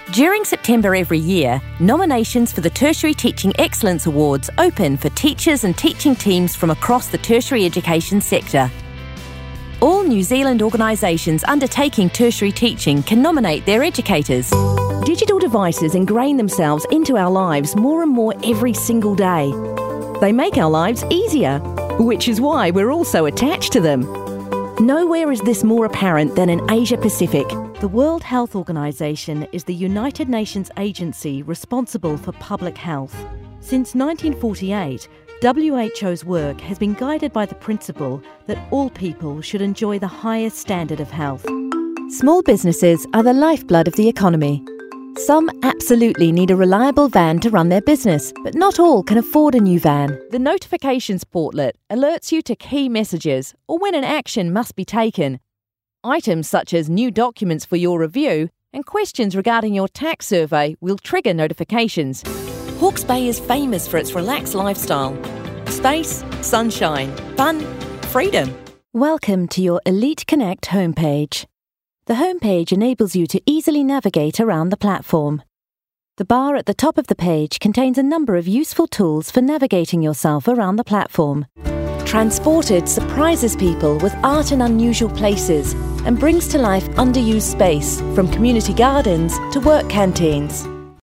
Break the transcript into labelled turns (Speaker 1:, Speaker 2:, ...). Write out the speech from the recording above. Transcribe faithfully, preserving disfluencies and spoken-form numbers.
Speaker 1: During September every year, nominations for the Tertiary Teaching Excellence Awards open for teachers and teaching teams from across the tertiary education sector. All New Zealand organisations undertaking tertiary teaching can nominate their educators. Digital devices ingrain themselves into our lives more and more every single day. They make our lives easier, which is why we're also attached to them. Nowhere is this more apparent than in Asia Pacific. The World Health Organization is the United Nations agency responsible for public health. Since nineteen forty-eight, W H O's work has been guided by the principle that all people should enjoy the highest standard of health. Small businesses are the lifeblood of the economy. Some absolutely need a reliable van to run their business, but not all can afford a new van. The notifications portlet alerts you to key messages or when an action must be taken. Items such as new documents for your review and questions regarding your tax survey will trigger notifications. Hawke's Bay is famous for its relaxed lifestyle. Space, sunshine, fun, freedom. Welcome to your Elite Connect homepage. The homepage enables you to easily navigate around the platform. The bar at the top of the page contains a number of useful tools for navigating yourself around the platform. Transported surprises people with art in unusual places and brings to life underused space, from community gardens to work canteens.